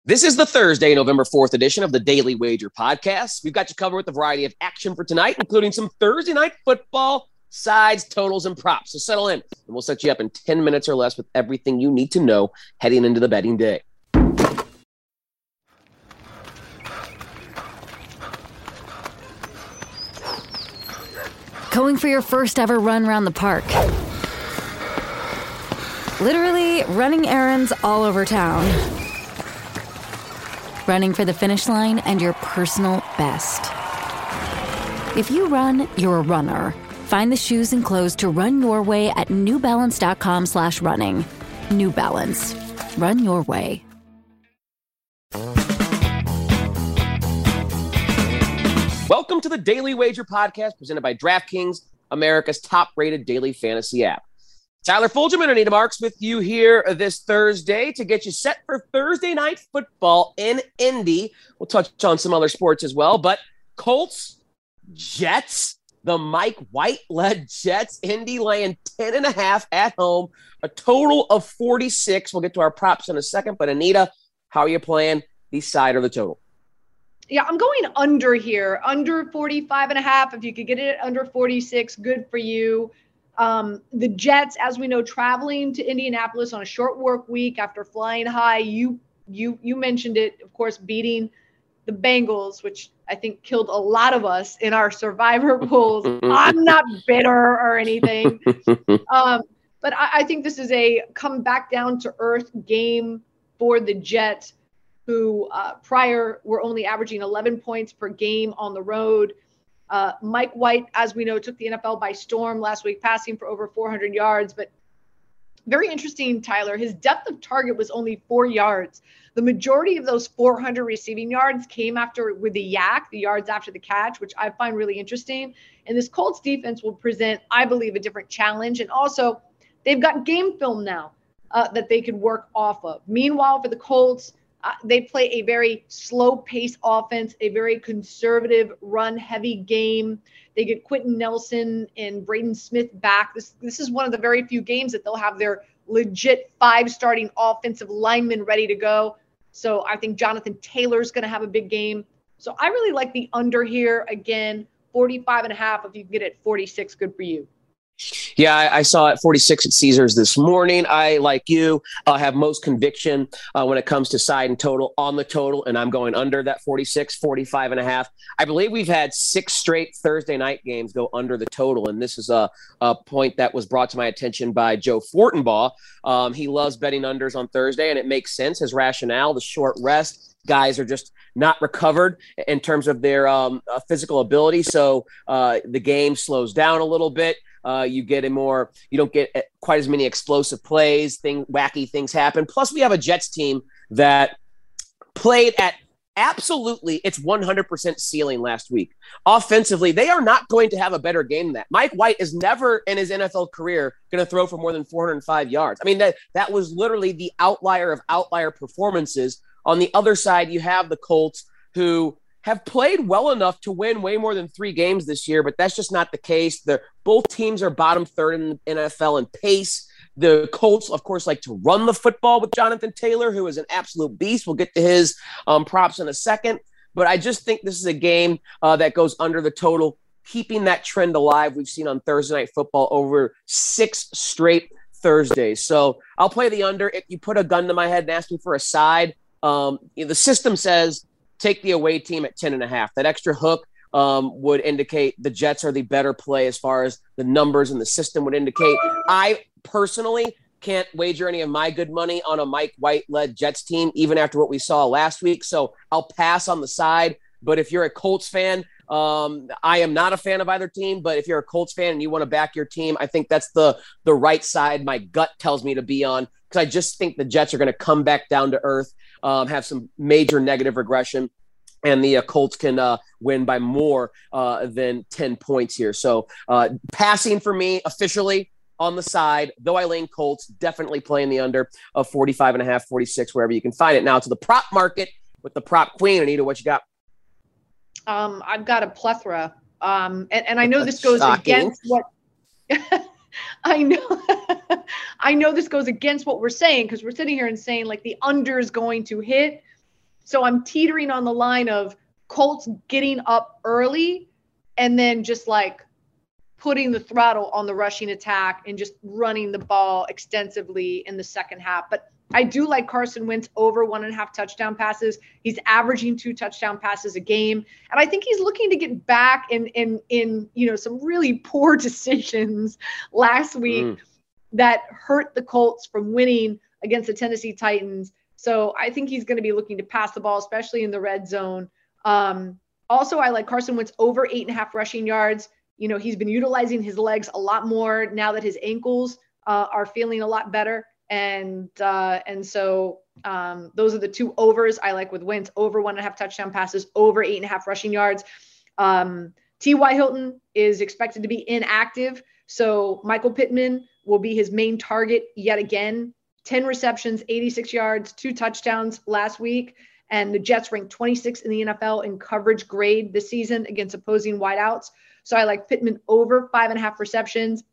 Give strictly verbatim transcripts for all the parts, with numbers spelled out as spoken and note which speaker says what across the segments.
Speaker 1: This is the Thursday, November fourth edition of the Daily Wager podcast. We've got you covered with a variety of action for tonight, including some Thursday night football, sides, totals, and props. So settle in, and we'll set you up in ten minutes or less with everything you need to know heading into the betting day.
Speaker 2: Going for your first ever run around the park. Literally running errands all over town. Running for the finish line and your personal best. If you run, you're a runner. Find the shoes and clothes to run your way at new balance dot com slash running. New Balance. Run your way.
Speaker 1: Welcome to the Daily Wager podcast presented by DraftKings, America's top-rated daily fantasy app. Tyler Fulgham and Anita Marks with you here this Thursday to get you set for Thursday night football in Indy. We'll touch on some other sports as well, but Colts, Jets, the Mike White-led Jets, Indy laying ten and a half at home, a total of forty-six. We'll get to our props in a second, but Anita, how are you playing the side or the total?
Speaker 3: Yeah, I'm going under here, under forty-five and a half. If you could get it at under forty-six, good for you. Um, the Jets, as we know, traveling to Indianapolis on a short work week after flying high. You you you mentioned it, of course, beating the Bengals, which I think killed a lot of us in our survivor pools. I'm not bitter or anything. Um, but I, I think this is a come back down to earth game for the Jets, who uh, prior were only averaging eleven points per game on the road. Uh, Mike White, as we know, took the N F L by storm last week, passing for over four hundred yards. But very interesting, Tyler, his depth of target was only four yards. The majority of those four hundred receiving yards came after with the yak, the yards after the catch, which I find really interesting. And this Colts defense will present, I believe, a different challenge. And also, they've got game film now uh, that they could work off of. Meanwhile, for the Colts, Uh, they play a very slow-paced offense, a very conservative, run-heavy game. They get Quentin Nelson and Braden Smith back. This this is one of the very few games that they'll have their legit five starting offensive linemen ready to go. So I think Jonathan Taylor's going to have a big game. So I really like the under here. Again, forty-five and a half. If you can get it at forty-six, good for you.
Speaker 1: Yeah, I, I saw it forty-six at Caesars this morning. I, like you, uh, have most conviction uh, when it comes to side and total on the total, and I'm going under that forty-six, forty-five and a half. I believe we've had six straight Thursday night games go under the total, and this is a, a point that was brought to my attention by Joe Fortenbaugh. Um, he loves betting unders on Thursday, and it makes sense. His rationale, the short rest, guys are just not recovered in terms of their um, uh, physical ability, so uh, the game slows down a little bit. Uh, you get a more, you don't get quite as many explosive plays, thing, wacky things happen. Plus, we have a Jets team that played at absolutely its one hundred percent ceiling last week. Offensively, they are not going to have a better game than that. Mike White is never in his N F L career going to throw for more than four hundred five yards. I mean, that, that was literally the outlier of outlier performances. On the other side, you have the Colts, who have played well enough to win way more than three games this year, but that's just not the case. They're, both teams are bottom third in the N F L in pace. The Colts, of course, like to run the football with Jonathan Taylor, who is an absolute beast. We'll get to his um, props in a second. But I just think this is a game uh, that goes under the total, keeping that trend alive we've seen on Thursday Night Football over six straight Thursdays. So I'll play the under. If you put a gun to my head and ask me for a side, um, you know, the system says take the away team at ten and a half. That extra hook um, would indicate the Jets are the better play as far as the numbers and the system would indicate. I personally can't wager any of my good money on a Mike White-led Jets team, even after what we saw last week. So I'll pass on the side. But if you're a Colts fan, um, I am not a fan of either team. But if you're a Colts fan and you want to back your team, I think that's the the right side my gut tells me to be on, because I just think the Jets are going to come back down to earth. Um, have some major negative regression, and the uh, Colts can uh, win by more uh, than ten points here. So uh, passing for me officially on the side, though I lean Colts, definitely playing the under of forty-five and a half, forty-six, wherever you can find it. Now to the prop market with the prop queen. Anita, what you got?
Speaker 3: Um, I've got a plethora. Um, and, and I know this goes
Speaker 1: Shocking.
Speaker 3: against what I know. I know this goes against what we're saying, because we're sitting here and saying like the under is going to hit. So I'm teetering on the line of Colts getting up early and then just like putting the throttle on the rushing attack and just running the ball extensively in the second half. But I do like Carson Wentz over one and a half touchdown passes. He's averaging two touchdown passes a game. And I think he's looking to get back in, in, in you know, some really poor decisions last week mm. that hurt the Colts from winning against the Tennessee Titans. So I think he's going to be looking to pass the ball, especially in the red zone. Um, also, I like Carson Wentz over eight and a half rushing yards. You know, he's been utilizing his legs a lot more now that his ankles uh, are feeling a lot better. And uh, and so um, those are the two overs I like with Wentz, over one and a half touchdown passes, over eight and a half rushing yards. Um, T Y. Hilton is expected to be inactive. So Michael Pittman will be his main target yet again. ten receptions, eighty-six yards, two touchdowns last week. And the Jets ranked twenty-sixth in the N F L in coverage grade this season against opposing wideouts. So I like Pittman over five and a half receptions.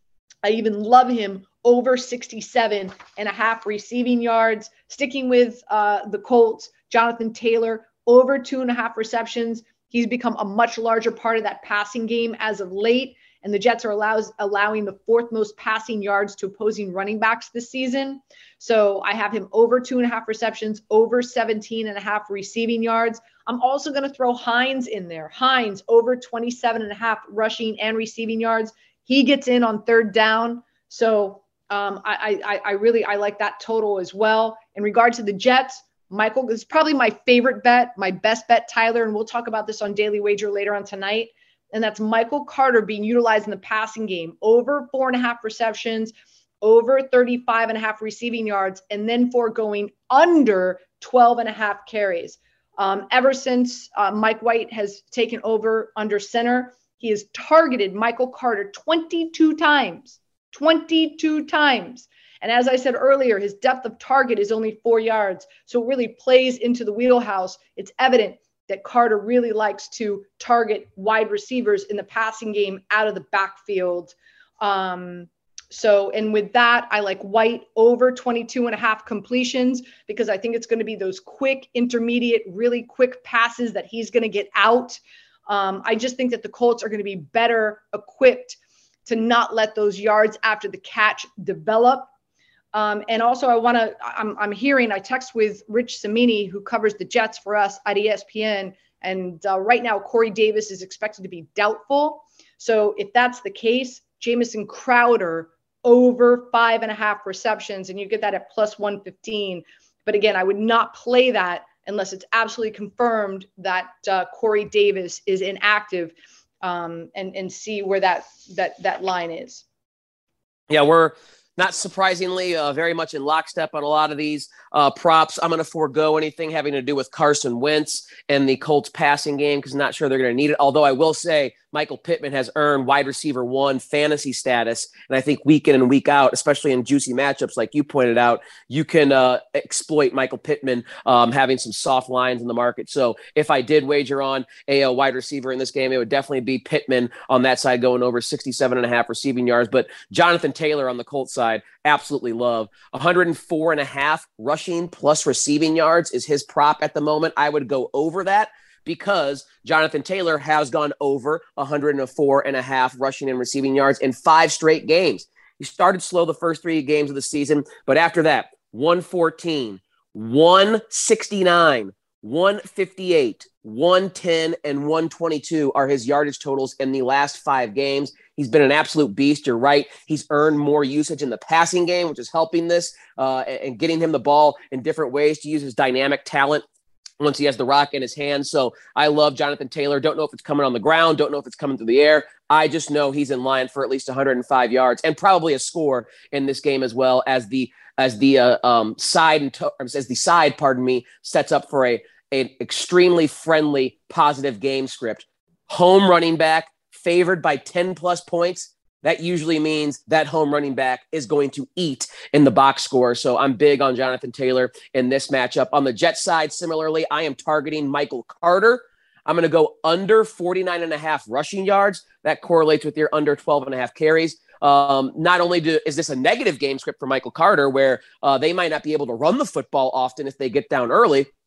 Speaker 3: I even love him over sixty-seven and a half receiving yards. Sticking with uh, the Colts, Jonathan Taylor over two and a half receptions. He's become a much larger part of that passing game as of late. And the Jets are allows, allowing the fourth most passing yards to opposing running backs this season. So I have him over two and a half receptions, over seventeen and a half receiving yards. I'm also going to throw Hines in there. Hines over twenty-seven and a half rushing and receiving yards. He gets in on third down. So um, I, I, I really, I like that total as well. In regard to the Jets, Michael is probably my favorite bet, my best bet, Tyler. And we'll talk about this on Daily Wager later on tonight. And that's Michael Carter being utilized in the passing game, over four and a half receptions, over thirty-five and a half receiving yards, and then foregoing under twelve and a half carries. Um, ever since uh, Mike White has taken over under center, he has targeted Michael Carter twenty-two times, twenty-two times. And as I said earlier, his depth of target is only four yards. So it really plays into the wheelhouse. It's evident that Carter really likes to target wide receivers in the passing game out of the backfield. Um, so, and with that, I like White over twenty-two and a half completions, because I think it's going to be those quick, intermediate, really quick passes that he's going to get out. Um, I just think that the Colts are going to be better equipped to not let those yards after the catch develop. Um, and also I want to, I'm, I'm hearing, I text with Rich Cimini, who covers the Jets for us at E S P N. And uh, right now, Corey Davis is expected to be doubtful. So if that's the case, Jamison Crowder over five and a half receptions, and you get that at plus one fifteen. But again, I would not play that unless it's absolutely confirmed that uh, Corey Davis is inactive, um, and, and see where that, that, that line is.
Speaker 1: Yeah, we're, not surprisingly, uh, very much in lockstep on a lot of these uh, props. I'm going to forego anything having to do with Carson Wentz and the Colts passing game, because I'm not sure they're going to need it. Although I will say Michael Pittman has earned wide receiver one fantasy status. And I think week in and week out, especially in juicy matchups, like you pointed out, you can uh, exploit Michael Pittman um, having some soft lines in the market. So if I did wager on a, a wide receiver in this game, it would definitely be Pittman on that side, going over sixty-seven and a half receiving yards. But Jonathan Taylor on the Colts side, absolutely love. one hundred four and a half rushing plus receiving yards is his prop at the moment. I would go over that, because Jonathan Taylor has gone over one hundred four and a half rushing and receiving yards in five straight games. He started slow the first three games of the season, but after that, one fourteen, one sixty-nine, one fifty-eight, one ten, and one twenty-two are his yardage totals in the last five games. He's been an absolute beast. You're right. He's earned more usage in the passing game, which is helping this uh, and getting him the ball in different ways to use his dynamic talent once he has the rock in his hands. So I love Jonathan Taylor. Don't know if it's coming on the ground. Don't know if it's coming through the air. I just know he's in line for at least one hundred five yards and probably a score in this game, as well as the as the uh, um, side and to- as the side, pardon me, sets up for a an extremely friendly, positive game script. Home running back favored by ten plus points. That usually means that home running back is going to eat in the box score. So I'm big on Jonathan Taylor in this matchup. On the Jets side, similarly, I am targeting Michael Carter. I'm going to go under forty-nine and a half rushing yards. That correlates with your under twelve and a half carries. Um, not only do, is this a negative game script for Michael Carter, where uh, they might not be able to run the football often if they get down early,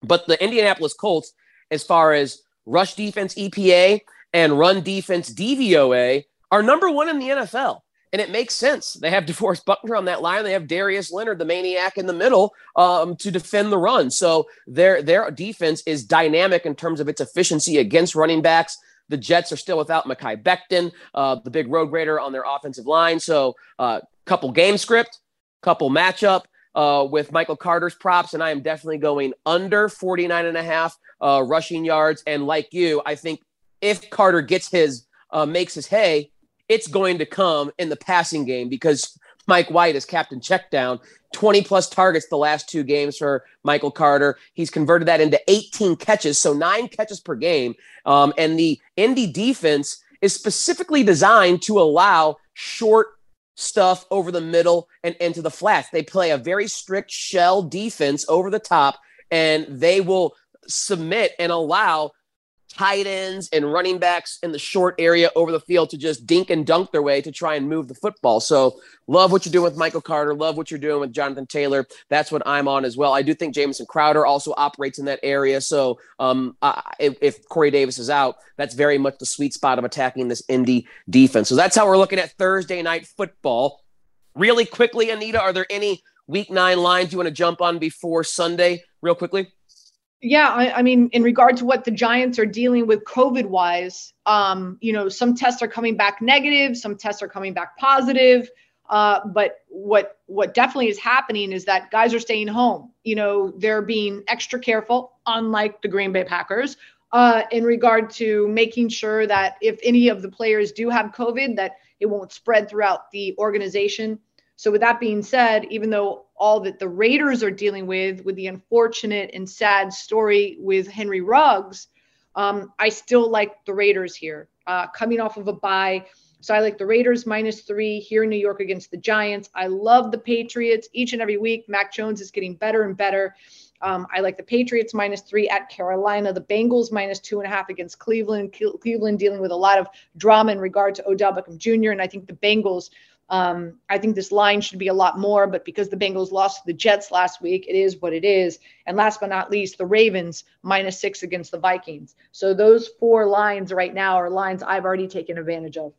Speaker 1: But the Indianapolis Colts, as far as rush defense E P A and run defense D V O A, are number one in the N F L. And it makes sense. They have DeForest Buckner on that line. They have Darius Leonard, the maniac in the middle, um, to defend the run. So their their defense is dynamic in terms of its efficiency against running backs. The Jets are still without Mekhi Becton, uh, the big road grader on their offensive line. So uh, couple game script, couple matchup uh, with Michael Carter's props. And I am definitely going under forty-nine and a half uh, rushing yards. And like you, I think if Carter gets his, uh, makes his hay, it's going to come in the passing game because Mike White is captain check down, twenty plus targets the last two games for Michael Carter. He's converted that into eighteen catches, so nine catches per game. Um, and the Indy defense is specifically designed to allow short stuff over the middle and into the flats. They play a very strict shell defense over the top, and they will submit and allow tight ends and running backs in the short area over the field to just dink and dunk their way to try and move the football. So love what you're doing with Michael Carter. Love what you're doing with Jonathan Taylor. That's what I'm on as well. I do think Jamison Crowder also operates in that area. So um, I, if, if Corey Davis is out, that's very much the sweet spot of attacking this Indy defense. So that's how we're looking at Thursday night football. Really quickly, Anita, are there any week nine lines you want to jump on before Sunday real quickly?
Speaker 3: Yeah, I, I mean, in regard to what the Giants are dealing with COVID-wise, um, you know, some tests are coming back negative, some tests are coming back positive. Uh, but what what definitely is happening is that guys are staying home. You know, they're being extra careful, unlike the Green Bay Packers, uh, in regard to making sure that if any of the players do have COVID, that it won't spread throughout the organization. So with that being said, even though all that the Raiders are dealing with, with the unfortunate and sad story with Henry Ruggs, um, I still like the Raiders here, uh, coming off of a bye. So I like the Raiders minus three here in New York against the Giants. I love the Patriots each and every week. Mac Jones is getting better and better. Um, I like the Patriots minus three at Carolina, the Bengals minus two and a half against Cleveland. Cleveland dealing with a lot of drama in regard to Odell Beckham Junior And I think the Bengals, Um, I think this line should be a lot more, but because the Bengals lost to the Jets last week, it is what it is. And last but not least, the Ravens minus six against the Vikings. So those four lines right now are lines I've already taken advantage of.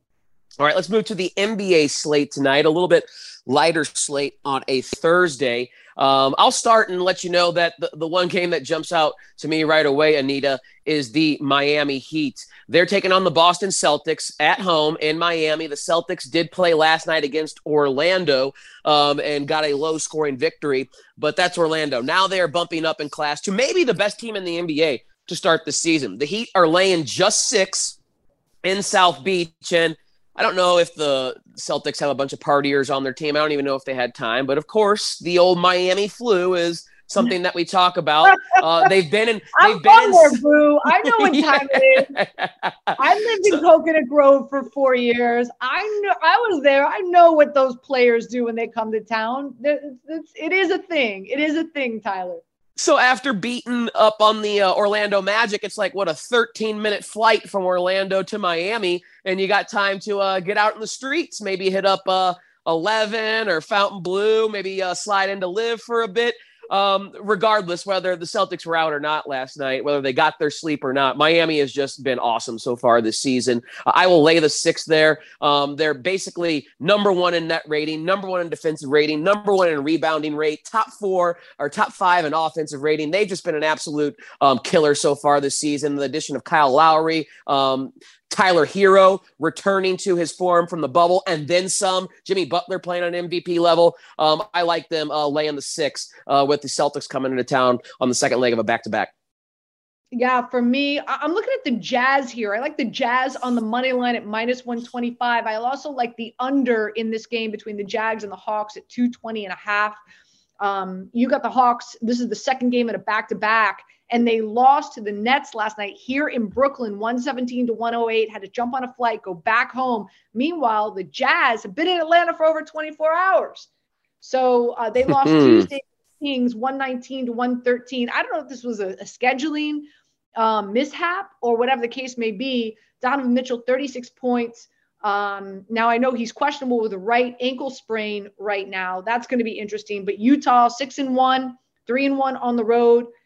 Speaker 1: All right, let's move to the N B A slate tonight, a little bit lighter slate on a Thursday. Um, I'll start and let you know that the, the one game that jumps out to me right away, Anita, is the Miami Heat. They're taking on the Boston Celtics at home in Miami. The Celtics did play last night against Orlando um, and got a low-scoring victory, but that's Orlando. Now they are bumping up in class to maybe the best team in the N B A to start the season. The Heat are laying just six in South Beach, and I don't know if the Celtics have a bunch of partiers on their team. I don't even know if they had time. But, of course, the old Miami flu is something that we talk about. Uh, they've been in – they've
Speaker 3: I'm
Speaker 1: been in,
Speaker 3: there, Boo. I know what time it is. I lived in Coconut Grove for four years. I know, I was there. I know what those players do when they come to town. It's, it's, it is a thing. It is a thing, Tyler.
Speaker 1: So after beating up on the uh, Orlando Magic, it's like, what, a thirteen-minute flight from Orlando to Miami, and you got time to uh, get out in the streets, maybe hit up uh, eleven or Fountain Blue, maybe uh, slide into Live for a bit. Um, regardless whether the Celtics were out or not last night, whether they got their sleep or not, Miami has just been awesome so far this season. Uh, I will lay the six there. Um, they're basically number one in net rating, number one in defensive rating, number one in rebounding rate, top four or top five in offensive rating. They've just been an absolute um, killer so far this season. The addition of Kyle Lowry, um, Tyler Hero returning to his form from the bubble, and then some. Jimmy Butler playing on M V P level. Um, I like them uh, laying the six uh, with the Celtics coming into town on the second leg of a back-to-back.
Speaker 3: Yeah, for me, I'm looking at the Jazz here. I like the Jazz on the money line at minus one twenty-five. I also like the under in this game between the Jags and the Hawks at two twenty and a half. Um, you got the Hawks. This is the second game at a back-to-back. And they lost to the Nets last night here in Brooklyn, one seventeen to one oh eight, had to jump on a flight, go back home. Meanwhile, the Jazz have been in Atlanta for over twenty-four hours. So uh, they lost Tuesday to the Kings, one nineteen to one thirteen. I don't know if this was a, a scheduling um, mishap or whatever the case may be. Donovan Mitchell, thirty-six points. Um, now, I know he's questionable with a right ankle sprain right now. That's going to be interesting. But Utah, six and one, three and one on the road.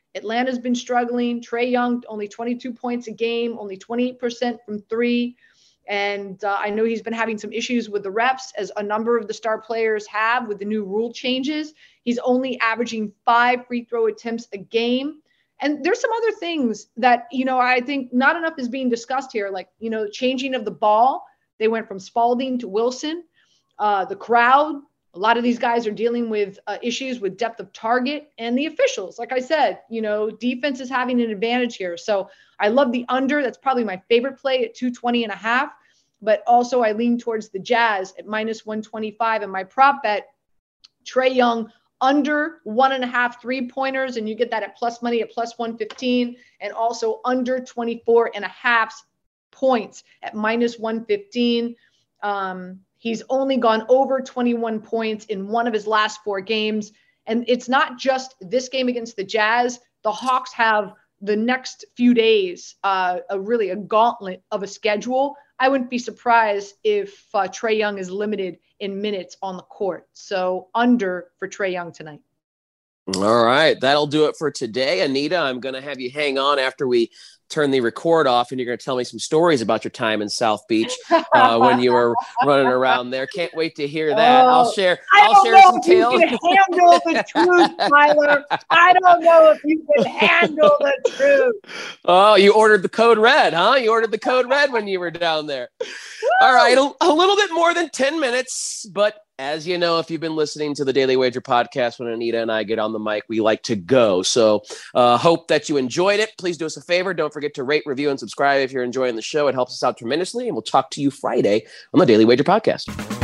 Speaker 3: Atlanta's been struggling. Trae Young, only twenty-two points a game, only twenty-eight percent from three. And uh, I know he's been having some issues with the refs, as a number of the star players have with the new rule changes. He's only averaging five free throw attempts a game. And there's some other things that, you know, I think not enough is being discussed here, like, you know, changing of the ball. They went from Spalding to Wilson. Uh, the crowd, a lot of these guys are dealing with uh, issues with depth of target, and the officials. Like I said, you know, defense is having an advantage here. So I love the under. That's probably my favorite play at two twenty and a half. But also I lean towards the Jazz at minus one twenty-five. And my prop bet, Trae Young under one and a half three pointers. And you get that at plus money at plus one fifteen, and also under twenty-four and a half points at minus one fifteen. Um, he's only gone over twenty-one points in one of his last four games. And it's not just this game against the Jazz. The Hawks have the next few days, uh, a really a gauntlet of a schedule. I wouldn't be surprised if uh, Trae Young is limited in minutes on the court. So under for Trae Young tonight.
Speaker 1: All right. That'll do it for today. Anita, I'm going to have you hang on after we turn the record off, and you're going to tell me some stories about your time in South Beach uh, when you were running around there. Can't wait to hear that. Oh, I'll share.
Speaker 3: I
Speaker 1: I'll
Speaker 3: don't
Speaker 1: share
Speaker 3: know
Speaker 1: some
Speaker 3: if
Speaker 1: tales.
Speaker 3: You can handle the truth, Tyler. I don't know if you can handle the truth.
Speaker 1: Oh, you ordered the code red, huh? You ordered the code red when you were down there. Woo! All right, a, a little bit more than ten minutes, but as you know, if you've been listening to the Daily Wager podcast, when Anita and I get on the mic, we like to go. So uh, hope that you enjoyed it. Please do us a favor. Don't forget to rate, review, and subscribe if you're enjoying the show. It helps us out tremendously. And we'll talk to you Friday on the Daily Wager podcast.